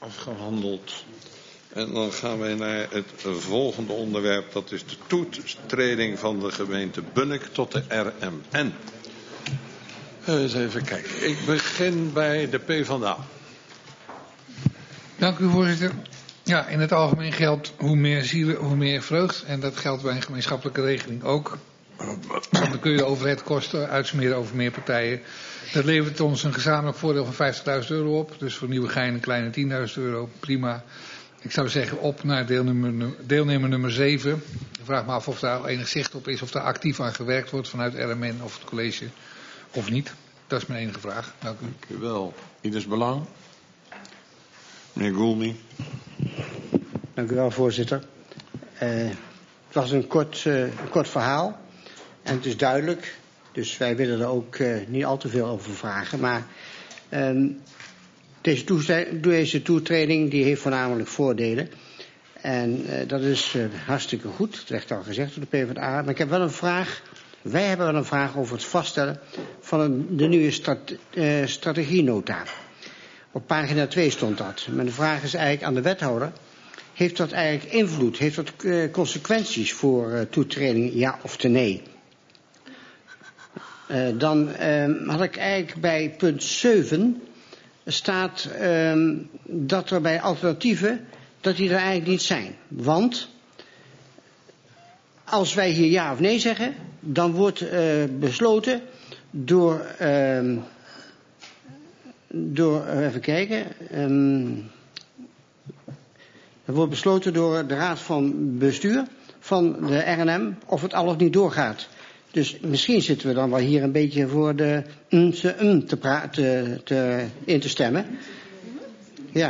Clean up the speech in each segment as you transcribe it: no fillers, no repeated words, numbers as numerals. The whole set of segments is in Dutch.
afgehandeld. En dan gaan wij naar het volgende onderwerp. Dat is de toetreding van de gemeente Bunnik tot de RMN. Eens even kijken. Ik begin bij de PvdA. Dank u, voorzitter. Ja, in het algemeen geldt hoe meer zielen, hoe meer vreugd. En dat geldt bij een gemeenschappelijke regeling ook. Want dan kun je de overheidskosten uitsmeren over meer partijen. Dat levert ons een gezamenlijk voordeel van €50.000 op. Dus voor Nieuwegein een kleine €10.000. Prima. Ik zou zeggen op naar deelnemer nummer 7. Ik vraag me af of daar al enig zicht op is. Of daar actief aan gewerkt wordt vanuit RMN of het college. Of niet. Dat is mijn enige vraag. Dank u. Dank u wel. Ieders belang. Meneer Goulmy. Dank u wel, voorzitter. Het was een kort verhaal. En het is duidelijk. Dus wij willen er ook niet al te veel over vragen. Maar deze toetreding die heeft voornamelijk voordelen. En dat is hartstikke goed. Het werd al gezegd door de PvdA. Maar ik heb wel een vraag. Wij hebben wel een vraag over het vaststellen van de nieuwe strategienota. Op pagina 2 stond dat. Maar de vraag is eigenlijk aan de wethouder. Heeft dat eigenlijk invloed? Heeft dat consequenties voor toetreding, ja of nee? Dan had ik eigenlijk bij punt 7 staat dat er bij alternatieven, dat die er eigenlijk niet zijn. Want als wij hier ja of nee zeggen, dan wordt besloten door even kijken. Er wordt besloten door de raad van bestuur van de RNM of het al of niet doorgaat. Dus misschien zitten we dan wel hier een beetje voor de in te stemmen. Ja.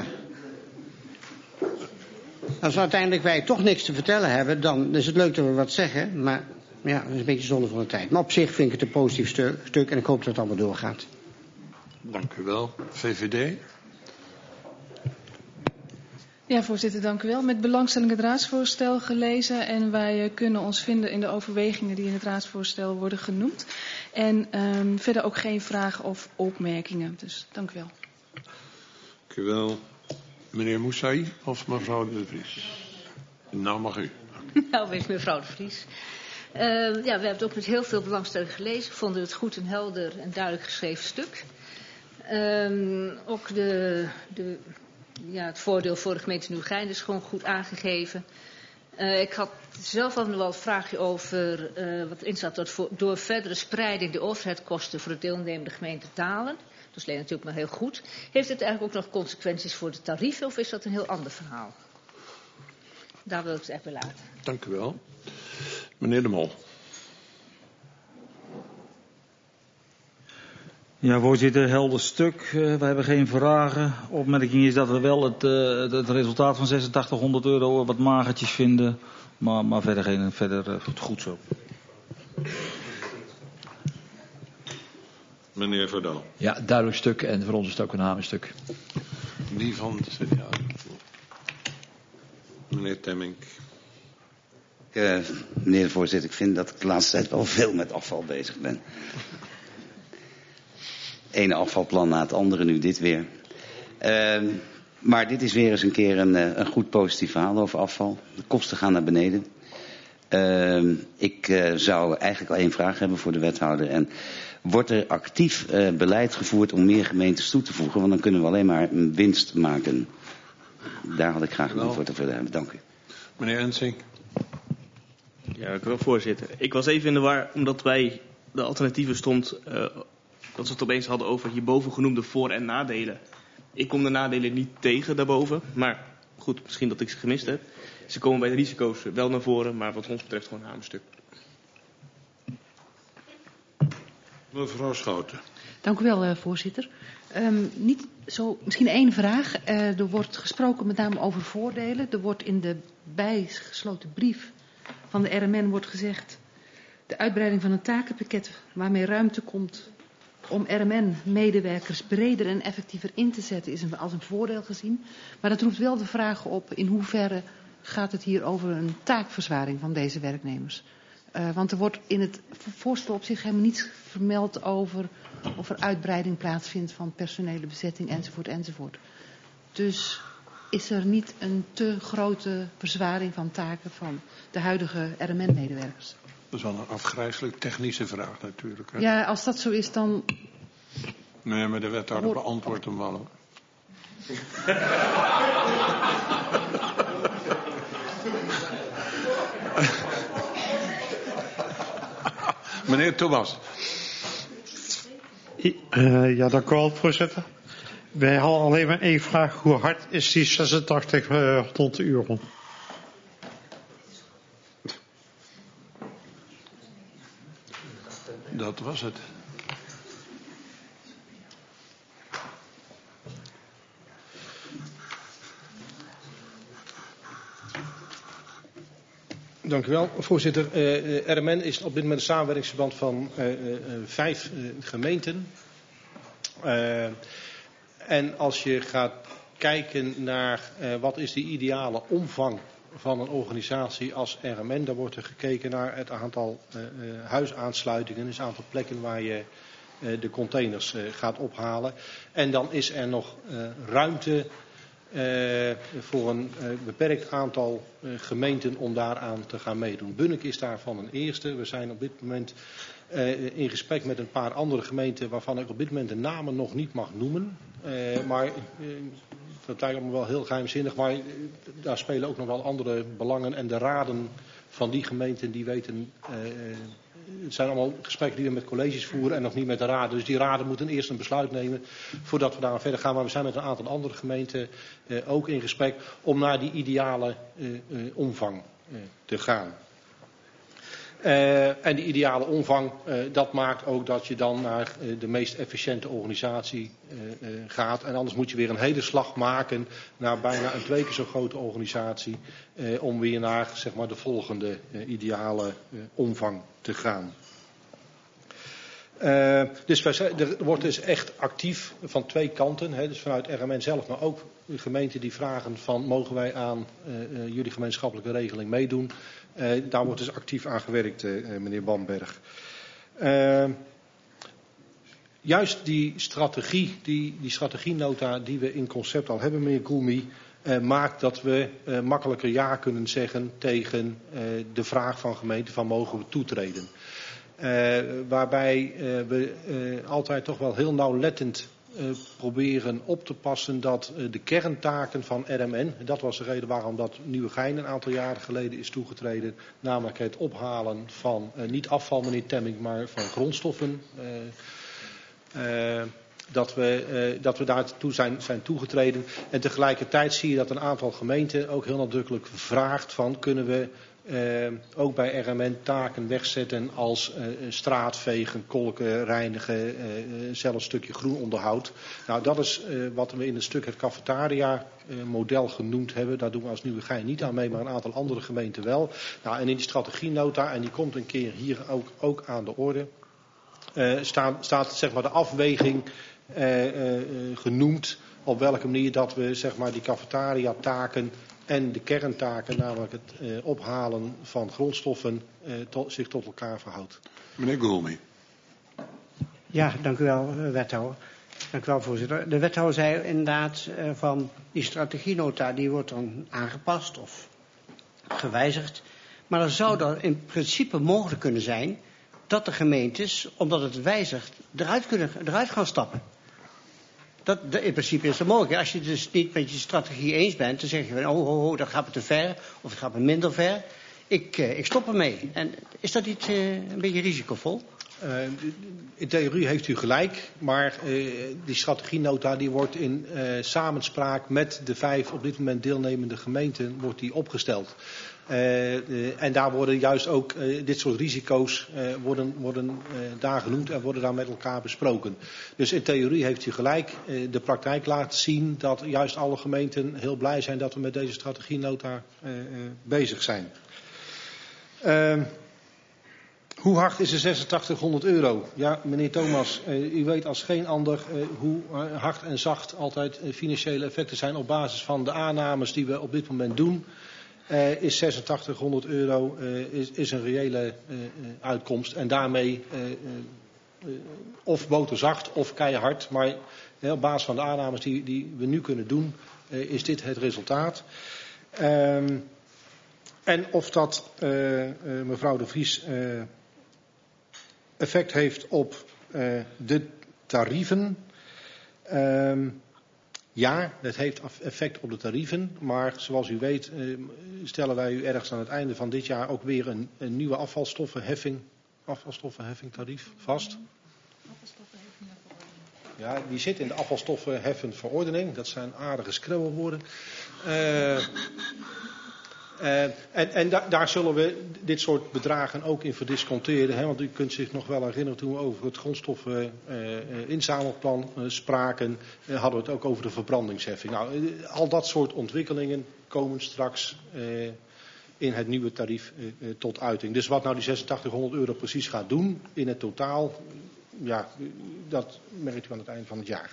Als uiteindelijk wij toch niks te vertellen hebben, dan is het leuk dat we wat zeggen. Maar ja, dat is een beetje zonde van de tijd. Maar op zich vind ik het een positief stuk en ik hoop dat het allemaal doorgaat. Dank u wel. VVD. Ja, voorzitter, dank u wel. Met belangstelling het raadsvoorstel gelezen en wij kunnen ons vinden in de overwegingen die in het raadsvoorstel worden genoemd. En verder ook geen vragen of opmerkingen. Dus dank u wel. Dank u wel. Meneer Moussaï of mevrouw De Vries? Nou mag u. Nou, wees mevrouw De Vries. Ja, we hebben het ook met heel veel belangstelling gelezen. We vonden het goed en helder en duidelijk geschreven stuk. Ook het voordeel voor de gemeente Nieuwegein is gewoon goed aangegeven. Ik had zelf al nog wel een vraagje over wat erin staat. Dat door verdere spreiding de overheidskosten voor de deelnemende gemeente dalen. Dat is natuurlijk maar heel goed. Heeft het eigenlijk ook nog consequenties voor de tarieven of is dat een heel ander verhaal? Daar wil ik het echt bij laten. Dank u wel. Meneer De Mol. Ja, voorzitter, helder stuk. We hebben geen vragen. Opmerking is dat we wel het resultaat van €8600 wat magertjes vinden. Maar verder goed zo. Meneer Verdal. Ja, duidelijk stuk en voor ons is het ook een hamerstuk. Die van de CDA. Meneer Temmink. Meneer de voorzitter, ik vind dat ik de laatste tijd wel veel met afval bezig ben. Ene afvalplan na het andere, nu dit weer. Maar dit is weer eens een keer een goed positief verhaal over afval. De kosten gaan naar beneden. Ik zou eigenlijk al één vraag hebben voor de wethouder. En wordt er actief beleid gevoerd om meer gemeentes toe te voegen? Want dan kunnen we alleen maar een winst maken. Daar had ik graag een antwoord op willen hebben. Dank u. Meneer Ensink. Ja, dank u wel, voorzitter. Ik was even in de war omdat bij de alternatieven stond dat ze het opeens hadden over hierboven genoemde voor- en nadelen. Ik kom de nadelen niet tegen daarboven, maar goed, misschien dat ik ze gemist heb. Ze komen bij de risico's wel naar voren, maar wat ons betreft gewoon een hamerstuk. Mevrouw Schouten. Dank u wel, voorzitter. Misschien één vraag. Er wordt gesproken met name over voordelen. Er wordt in de bijgesloten brief van de RMN wordt gezegd: de uitbreiding van een takenpakket waarmee ruimte komt om RMN-medewerkers breder en effectiever in te zetten is als een voordeel gezien. Maar dat roept wel de vraag op: in hoeverre gaat het hier over een taakverzwaring van deze werknemers? Want er wordt in het voorstel op zich helemaal niets vermeld over of er uitbreiding plaatsvindt van personele bezetting enzovoort enzovoort. Dus is er niet een te grote verzwaring van taken van de huidige RMN-medewerkers? Dat is wel een afgrijselijk technische vraag natuurlijk. Hè? Ja, als dat zo is, dan... Nee, maar de wethouder beantwoordt hem wel, hoor. Meneer Thomas. Ja, dank u wel, voorzitter. Wij hadden alleen maar één vraag. Hoe hard is die 8600 euro? Dat was het. Dank u wel, voorzitter. RMN is op dit moment een samenwerkingsverband van 5 gemeenten. En als je gaat kijken naar wat is de ideale omvang van een organisatie als RMN, dan wordt er gekeken naar het aantal huisaansluitingen, dus het aantal plekken waar je de containers gaat ophalen. En dan is er nog ruimte voor een beperkt aantal gemeenten om daaraan te gaan meedoen. Bunnik is daarvan een eerste. We zijn op dit moment in gesprek met een paar andere gemeenten waarvan ik op dit moment de namen nog niet mag noemen. Maar dat lijkt me wel heel geheimzinnig, maar daar spelen ook nog wel andere belangen. En de raden van die gemeenten die weten, het zijn allemaal gesprekken die we met colleges voeren en nog niet met de raden. Dus die raden moeten eerst een besluit nemen voordat we daar verder gaan. Maar we zijn met een aantal andere gemeenten ook in gesprek om naar die ideale omvang te gaan. En die ideale omvang, dat maakt ook dat je dan naar de meest efficiënte organisatie gaat. En anders moet je weer een hele slag maken naar bijna een 2 keer zo grote organisatie. Om weer naar zeg maar, de volgende ideale omvang te gaan. Dus er wordt dus echt actief van 2 kanten. Hè, dus vanuit RMN zelf, maar ook de gemeenten die vragen van mogen wij aan jullie gemeenschappelijke regeling meedoen. Daar wordt dus actief aan gewerkt, meneer Bamberg. Juist die strategie, die strategienota die we in concept al hebben, meneer Goulmy, maakt dat we makkelijker ja kunnen zeggen tegen de vraag van gemeenten van mogen we toetreden. Waarbij we altijd toch wel heel nauwlettend proberen op te passen dat de kerntaken van RMN, dat was de reden waarom dat Nieuwegein een aantal jaren geleden is toegetreden, namelijk het ophalen van, niet afval meneer Temming, maar van grondstoffen, dat we daartoe zijn toegetreden. En tegelijkertijd zie je dat een aantal gemeenten ook heel nadrukkelijk vraagt van kunnen we ook bij RMN taken wegzetten als straatvegen, kolken, reinigen, zelfs een stukje groenonderhoud. Nou, dat is wat we in het stuk het cafetaria model genoemd hebben. Daar doen we als Nieuwegein niet aan mee, maar een aantal andere gemeenten wel. Nou, en in die strategienota, en die komt een keer hier ook aan de orde, staat zeg maar de afweging genoemd op welke manier dat we zeg maar die cafetaria taken en de kerntaken, namelijk het ophalen van grondstoffen, zich tot elkaar verhoudt. Meneer Goulmy. Ja, dank u wel, wethouder. Dank u wel, voorzitter. De wethouder zei inderdaad van die strategienota, die wordt dan aangepast of gewijzigd. Maar dan zou dat in principe mogelijk kunnen zijn dat de gemeentes, omdat het wijzigt, eruit gaan stappen. In principe is dat mogelijk. Als je dus niet met je strategie eens bent, dan zeg je van dat gaat me te ver of het gaat me minder ver. Ik stop ermee. En is dat niet een beetje risicovol? In theorie heeft u gelijk, maar die strategienota die wordt in samenspraak met de 5 op dit moment deelnemende gemeenten wordt die opgesteld. En daar worden juist ook dit soort risico's worden daar genoemd en worden daar met elkaar besproken. Dus in theorie heeft u gelijk. De praktijk laat zien dat juist alle gemeenten heel blij zijn dat we met deze strategienota bezig zijn. Hoe hard is de 8600 euro? Ja, meneer Thomas, u weet als geen ander hoe hard en zacht altijd financiële effecten zijn op basis van de aannames die we op dit moment doen. Is 8600 euro is een reële uitkomst. En daarmee of boterzacht of keihard. Maar op basis van de aannames die we nu kunnen doen, is dit het resultaat. En of dat, mevrouw de Vries, effect heeft op de tarieven. Ja, het heeft effect op de tarieven. Maar zoals u weet stellen wij u ergens aan het einde van dit jaar ook weer een nieuwe afvalstoffenheffingtarief vast. Ja, die zit in de afvalstoffenheffenverordening. Dat zijn aardige scrabblewoorden. En daar zullen we dit soort bedragen ook in verdisconteren. Hè? Want u kunt zich nog wel herinneren toen we over het grondstoffeninzamelplan spraken. Hadden we het ook over de verbrandingsheffing. Nou, al dat soort ontwikkelingen komen straks in het nieuwe tarief tot uiting. Dus wat nou die €8600 precies gaat doen in het totaal, ja, dat merkt u aan het eind van het jaar.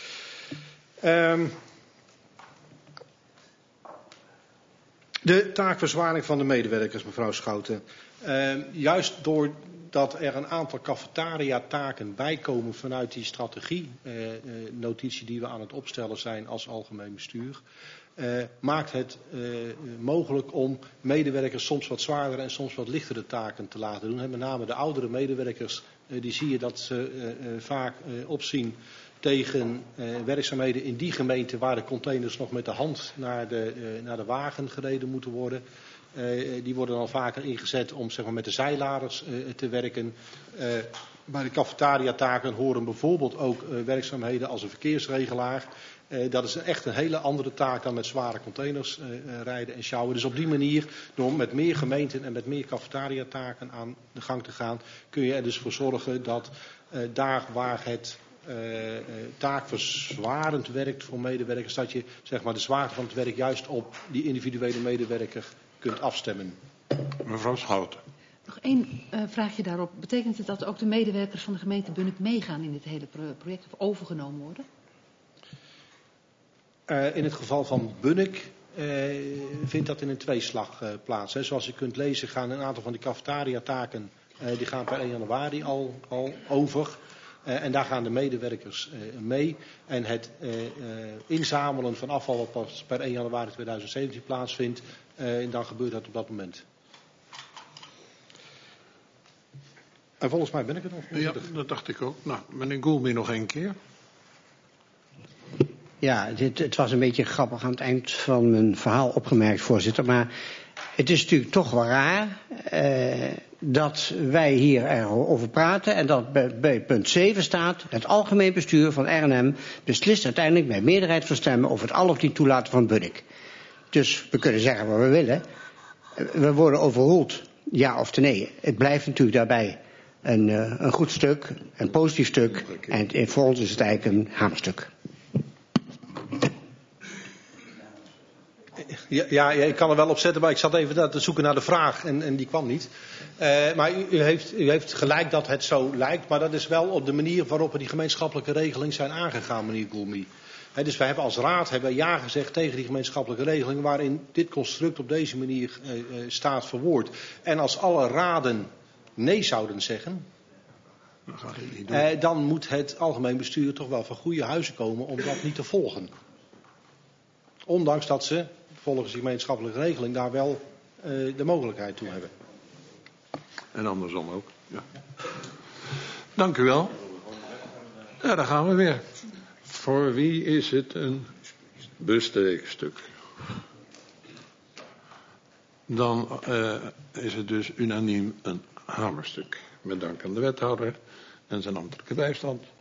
De taakverzwaring van de medewerkers, mevrouw Schouten. Juist doordat er een aantal cafetaria-taken bijkomen vanuit die strategie-notitie die we aan het opstellen zijn als algemeen bestuur, maakt het mogelijk om medewerkers soms wat zwaardere en soms wat lichtere taken te laten doen. En met name de oudere medewerkers, die zie je dat ze vaak opzien tegen werkzaamheden in die gemeente waar de containers nog met de hand naar de wagen gereden moeten worden. Die worden dan vaker ingezet om zeg maar, met de zijladers te werken. Bij de cafetaria-taken horen bijvoorbeeld ook werkzaamheden als een verkeersregelaar. Dat is echt een hele andere taak dan met zware containers rijden en sjouwen. Dus op die manier, door met meer gemeenten en met meer cafetaria-taken aan de gang te gaan, kun je er dus voor zorgen dat daar waar het taakverzwarend werkt voor medewerkers, dat je zeg maar, de zwaarte van het werk juist op die individuele medewerker kunt afstemmen. Mevrouw Schouten. Nog één vraagje daarop. Betekent het dat ook de medewerkers van de gemeente Bunnik meegaan in dit hele project of overgenomen worden? In het geval van Bunnik vindt dat in een tweeslag plaats. Hè. Zoals u kunt lezen gaan een aantal van die cafetaria-taken die gaan per 1 januari al over. En daar gaan de medewerkers mee. En het inzamelen van afval wat pas per 1 januari 2017 plaatsvindt, dan gebeurt dat op dat moment. En volgens mij ben ik het nog. Ja, dat dacht ik ook. Nou, meneer Goulmy nog 1 keer. Ja, het was een beetje grappig aan het eind van mijn verhaal opgemerkt, voorzitter. Maar het is natuurlijk toch wel raar dat wij hier erover praten en dat bij punt 7 staat: het algemeen bestuur van RNM beslist uiteindelijk met meerderheid van stemmen over het al of niet toelaten van Bunnik. Dus we kunnen zeggen wat we willen. We worden overroeld, ja of nee. Het blijft natuurlijk daarbij een goed stuk, een positief stuk. En voor ons is het eigenlijk een hamerstuk. Ja, ik kan er wel op zetten, maar ik zat even te zoeken naar de vraag en die kwam niet. Maar u heeft gelijk dat het zo lijkt, maar dat is wel op de manier waarop we die gemeenschappelijke regeling zijn aangegaan, meneer Goulmy. Dus wij hebben als raad ja gezegd tegen die gemeenschappelijke regeling waarin dit construct op deze manier staat verwoord. En als alle raden nee zouden zeggen, dan moet het algemeen bestuur toch wel van goede huizen komen om dat niet te volgen. Ondanks dat ze volgens die gemeenschappelijke regeling daar wel de mogelijkheid toe hebben. En andersom ook. Ja. Dank u wel. Ja, daar gaan we weer. Voor wie is het een besteekstuk? Dan is het dus unaniem een hamerstuk. Met dank aan de wethouder en zijn ambtelijke bijstand.